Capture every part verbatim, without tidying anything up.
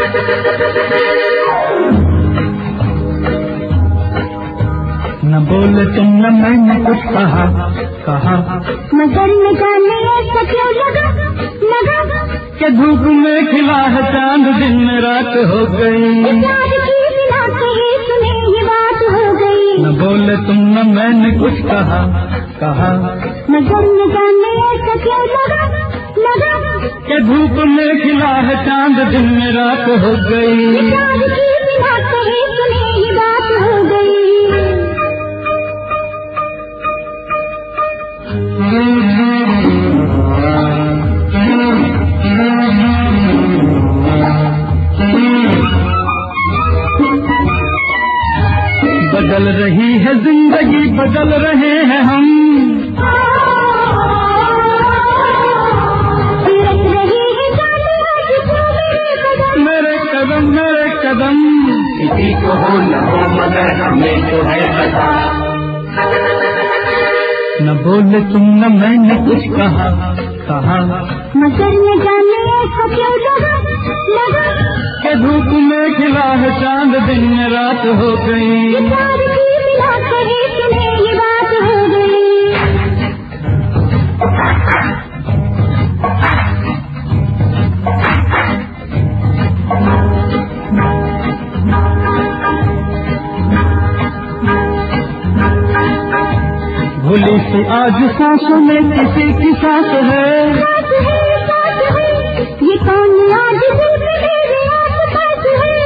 न बोले तुम न मैंने कुछ कहा कहा, मगर न जाने ऐसा क्यों लगा लगा कि धूप में खिला है चांद दिन में रात हो गई। प्यार की बिना कहे सुने ये बात हो गई। न बोले तुम न मैंने कुछ कहा कहा, मगर न जाने ऐसा क्यों लगा लगा कि धूप में खिला है चांद दिन में रात हो गई। प्यार की बिना कहे सुने ये बात हो गई। बदल रही है जिंदगी, बदल रहे हैं हम, मेरे कदम मेरे कदम, किसी को हो न हो मगर हमें तो है पता। न बोले तुम न मैंने कुछ कहा कहा, मगर न जाने ऐसा क्यों लगा लगा कि धूप में खिला है चांद दिन में रात हो गई। प्यार की बिना कहे सुने ये बात हो गई। भूली सी आज सांसों में किसी की सांस है, साथ है साथ है ये कौन आज दिल में मेरे आस-पास है।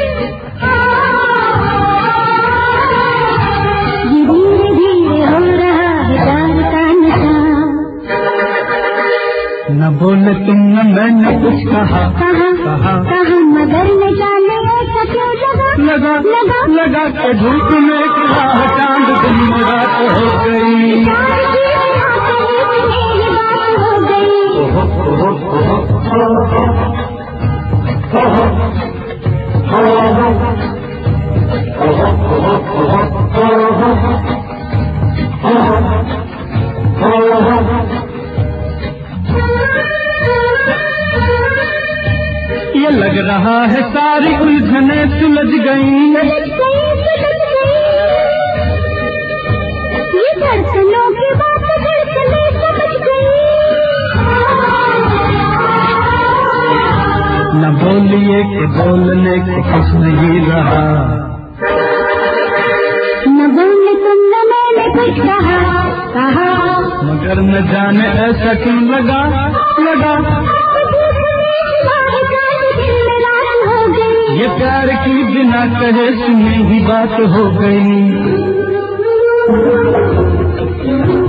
ये धीरे धीरे हो रहा है प्यार का नशा। न बोले तुम न मैंने कुछ कहा कहा कहा, कहा मगर न जाने ऐसा क्यों लगा लगा लगा लगा के धूप में खिला है चांद दिन में रात हो गई। प्यार की बिना कहे सुने ये बात हो गई। ये लग रहा है सारी उलझने सुलझ गई। ये धड़कनों की बात धड़कने समझ गई। न बोलिए कि बोलने को कुछ नहीं रहा, न बोले तुम न मैंने कुछ कहा कहा, मगर न जाने ऐसा क्यों लगा लगा ये प्यार की बिना कहे सुनी ही बात हो गई।